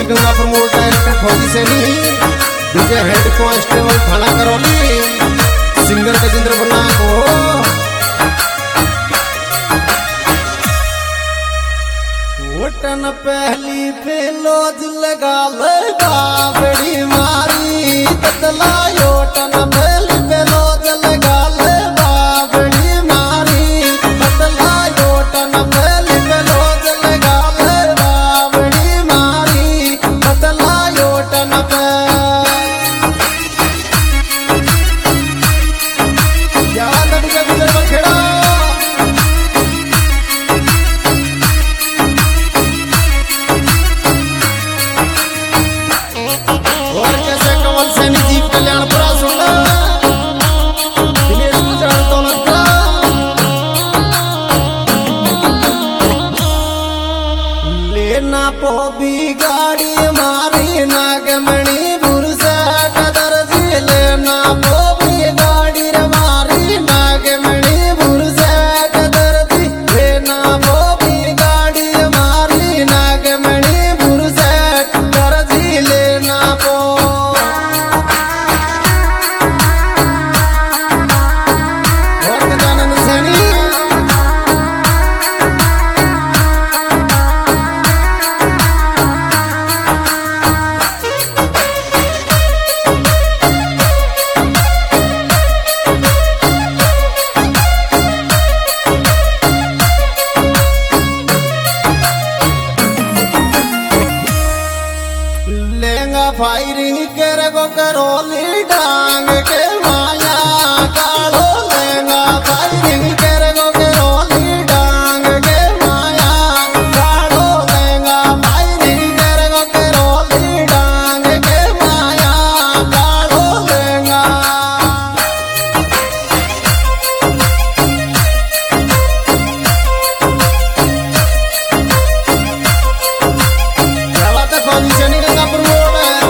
गंगापुर मोड़ डायरेक्टर फौजी Saini, DJ head constable थाना करौली, सिंगर गजेंद्र बन्ना को वोटन पहली पे लोज लगा बड़ी मारी ततला योटन पहली पे लोज लगा बड़ी मारी ततला योटन पहली पे लोज लगा बड़ी मारी ततला योटन पे क्या नदी का गुजर पर खेड़ा पोबी गाड़ी मारी नागमणि बुरसा कदर लेना पोबी गाड़ी मारी नागमणि बुरसा कदर लेना पोबी गाड़ी मारी नागमणि बुरसा कदर लेना पो और गजानन सैनी फायरिंग कर गो करोली डांग के माया कालो लेंगा फायरिंग कर गो करोली डांग के माया कालो लेंगा फायरिंग कर गो करोली डांग के माया कालो लेंगा क्या बात है पोजीशन गंगापुर मोड़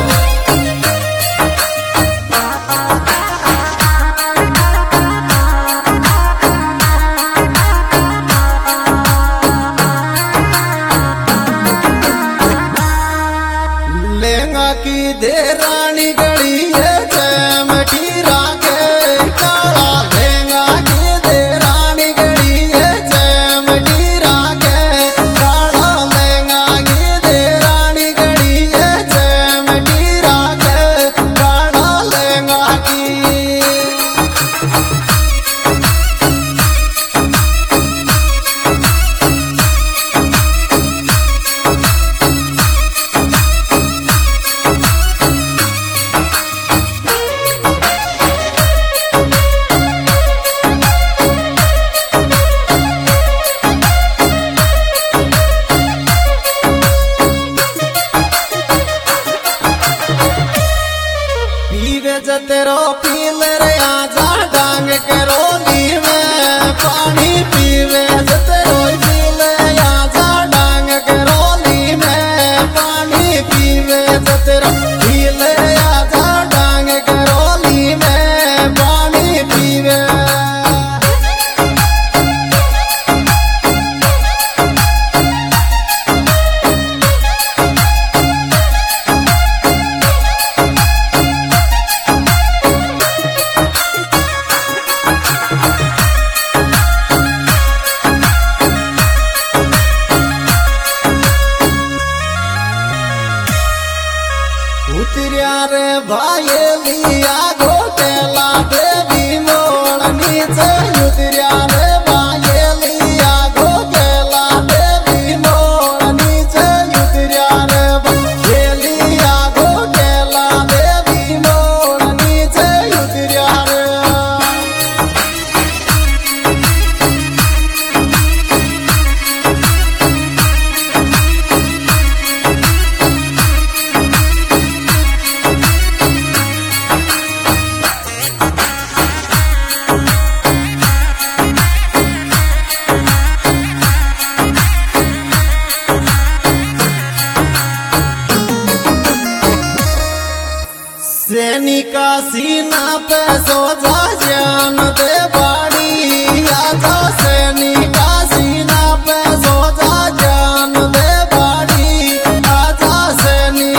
की दे रानी गड़ी है चमकी राके काला लेंगा की दे रानी गड़ी है चमकी राके काला लेंगा की दे रानी गड़ी है चमकी राके काला लेंगा की तेरो पीले रे आजा डांग के रोली में पानी पीवे तेरो पीले आजा डांग के रोली में पानी पीवे तेरो पीले आजा डांग के रोली में पानी पीवे उतरिया रे भाई लिया घोटेला देवी मोड़ नीचे उतरिया रे भाई लिया घोटेला देवी मोड़ नीचे उतरिया रे भाई लिया घोटेला देवी मोड़ नीचे उतरिया रे सैनिका सीना पे सो जा जान दे बाड़ी आजा सैनिका सीना पे सो जा जान दे बाड़ी आजा सैनिका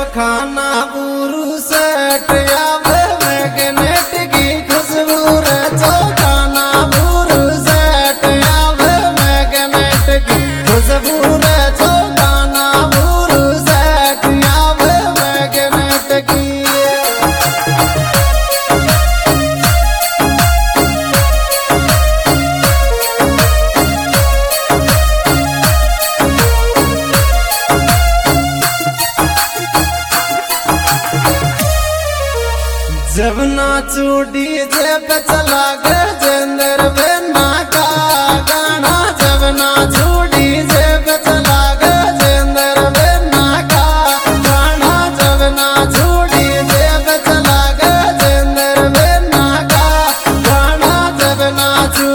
खाना बुरु सेट आवे मैग्नेट की खुशबू रे खाना बुरु सेट आवे मैग्नेट की खुशबू रे खाना बुरु सेट आवे मैग्नेट की। जब नाचू डीजे पे चला गजेंद्र बेना का गाना, जब नाचू डीजे पे चला गजेंद्र बेना का गाना, जब नाचू डीजे पे चला गजेंद्र बेना का गाना, जब नाचू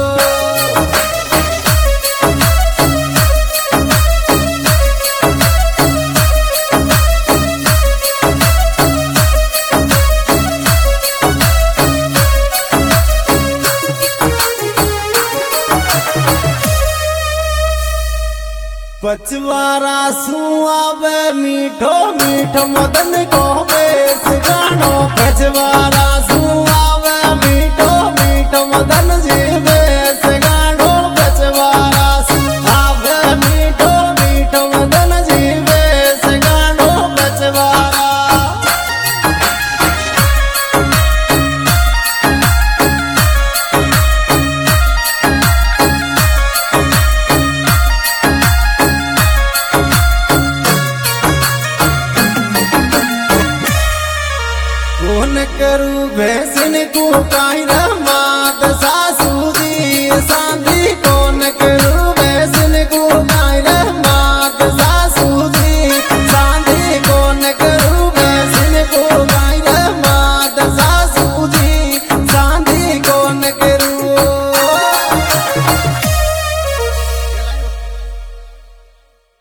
पचवारा सुआवे मीठो मीठो मदन को बेस गानो, पचवारा सुआवे मीठो मीठो मदन जी बेस गानो, पचवारा सुआवे मीठो मीठो मदन जी बेस गानो, पचवारा। कौन करू भैंसन को